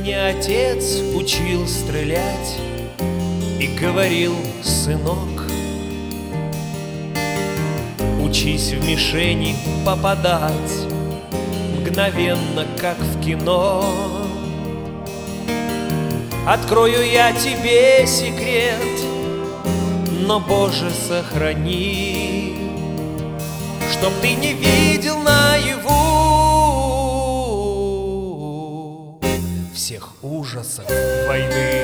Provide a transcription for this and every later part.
Меня отец учил стрелять и говорил: сынок, учись в мишени попадать мгновенно, как в кино. Открою я тебе секрет, но, Боже, сохрани, чтоб ты не видел наяву всех ужасов войны.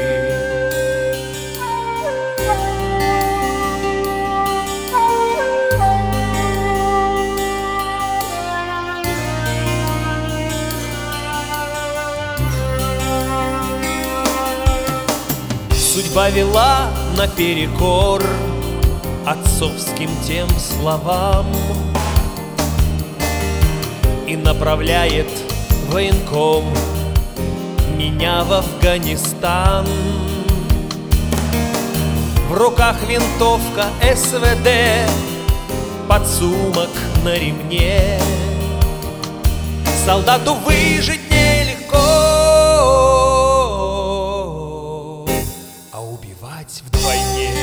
Судьба вела наперекор отцовским тем словам и направляет военком меня в Афганистан. В руках винтовка СВД, подсумок на ремне. Солдату выжить нелегко, а убивать вдвойне.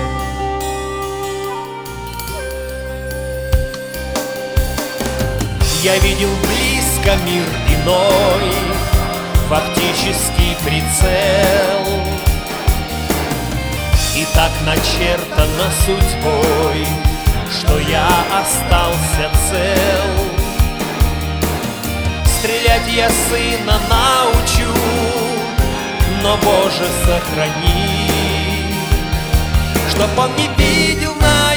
Я видел близко мир иной, фактический прицел, и так начертано судьбой, что я остался цел. Стрелять я сына научу, но, Боже, сохрани, чтоб он не видел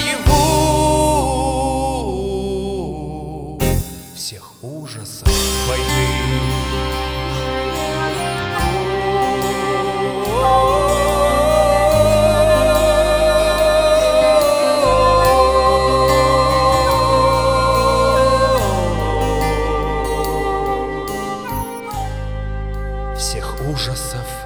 наяву всех ужасов войны. Всех ужасов